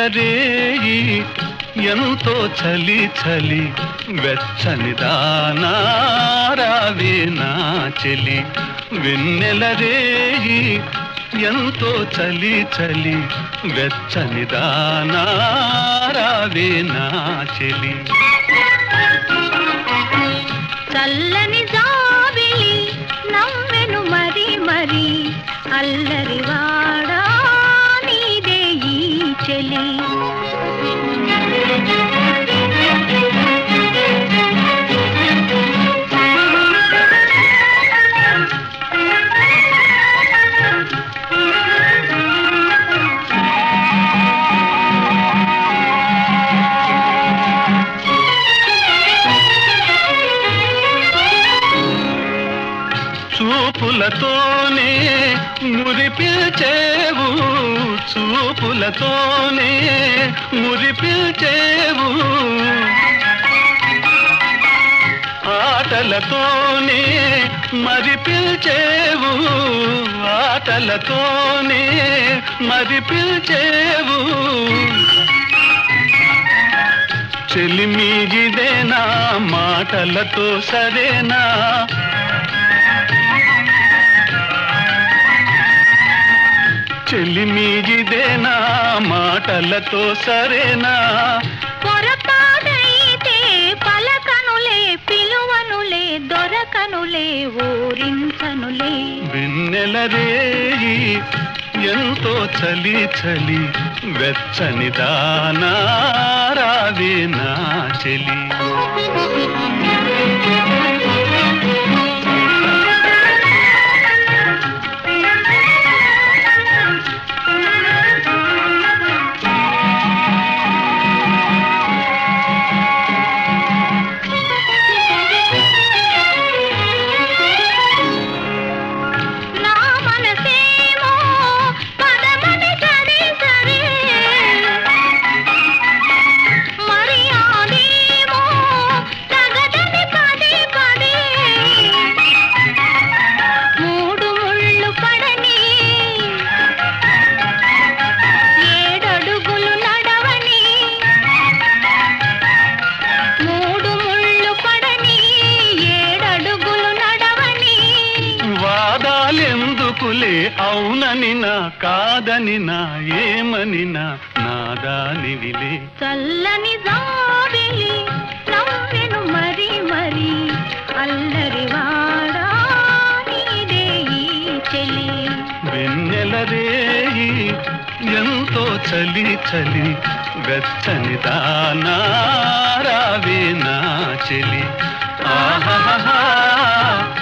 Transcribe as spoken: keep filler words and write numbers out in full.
రేయి ఎంతో చలి చలి వెచ్చని దానా రావే నా చెలి వెన్నెల రేయి ఎంతో చలి చలి వెచ్చని దానా రావే నా చెలి చల్లని జాబిలి నవ్వెను మరి మరి అల్లరి వాడా నీదే ఈ చెలి చూపులతోనే మురిపిల్చేవు చూపులతోనే మురిపిల్చేవు ఆటలతోనే మరిపిల్చేవు ఆటలతోనే మరిపిల్చేవు చెలిమిగిదేనా మాటలతో సరేనా చెలిమిగిదేనా మాటలతో సరేనా పొరపాటైతే పలకనులే పిలువనులే దొరకనులే ఊరించనులే వెన్నెల రేయి ఎంతో చలి చలి వెచ్చని దానా రావే నా చెలి అవునని నా కాదని నా ఏమని నా నాదానివిలే చల్లని జాబిలి నవ్వెను మరి మరి అల్లరి వాడా నీదే ఈ చెలి వెన్నెల రేయి ఎంతో చలి చలి వెచ్చని దానా రావే నా చెలి ఆహా